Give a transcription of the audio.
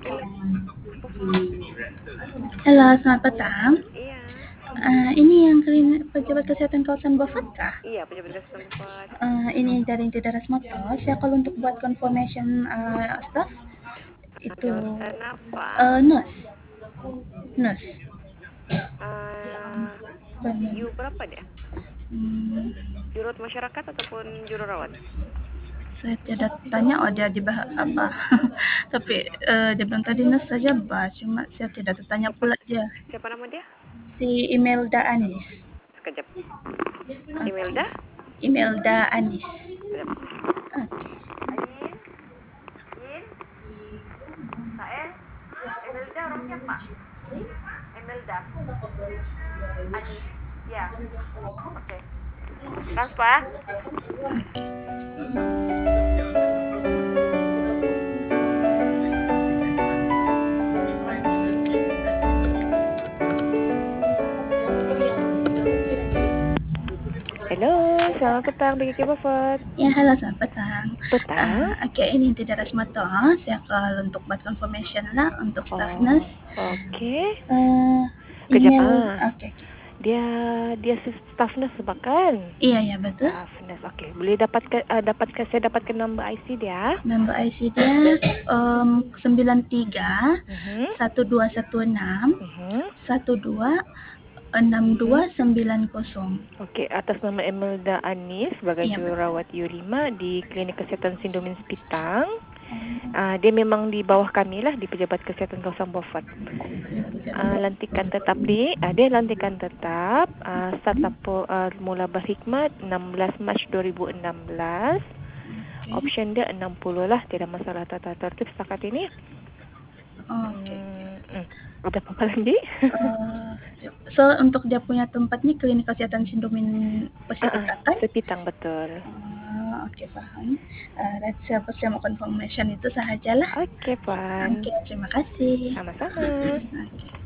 Halo, Bu Fat. Halo, selamat petang. Iya, Ini yang pejabat kesehatan kawasan Bofat kah? iya pejabat kesehatan Bu Fat. Ini dari Didaras Moto. Saya kalau untuk buat confirmation staff itu Jurusan apa? nurse, nurse. Eh, Benar. you berapa dia? Hmm, Jurut masyarakat ataupun juru rawat? saya tidak tanya dia di apa, tapi dia bilang tadi nurse saja bah. Cuma saya tidak tertanya Siapa pula dia. siapa nama dia? Si Imelda Anis. Sekejap. Oke, Imelda? Imelda Anis. Sekejap. Oke. Ain, In, Sael, Imelda orang siapa? Imelda, Anis. Ya, oke. Transfer. Halo, selamat petang BKK Buffet. Ya, halo selamat petang. Petang? Oke, ini tidak Rasmato. Saya kalau untuk buat confirmation lah untuk staff Oh, nurse. oke. Uh, Kejap Email, ah. oke, oke. Dia dia staff nurse bahkan. Iya, ya betul. Staff nurse. Okey, boleh dapatkan saya dapatkan nombor IC dia. Nombor IC dia 93 Mhm. 1216 Mhm. 126290. Okey, atas nama Imelda Anis sebagai Iya betul. jururawat U5 di Klinik Kesihatan Sindomin Sepitang. Dia memang di bawah kami lah di Pejabat Kesihatan Kawasan Beaufort. Lantikan tetap dia lantikan tetap start mula berkhidmat 16 Mac 2016. Oke. Option dia 60 lah, tidak masalah tata tertib setakat ini. Oke. Ada apa lagi? So untuk dia punya tempatnya klinik kesehatan Sindomin Pasifika kan? Sepitang betul. Oke, paham. Saya mau confirmation itu sahajalah. Okey, Puan. Oke, terima kasih. Sama-sama. Oke.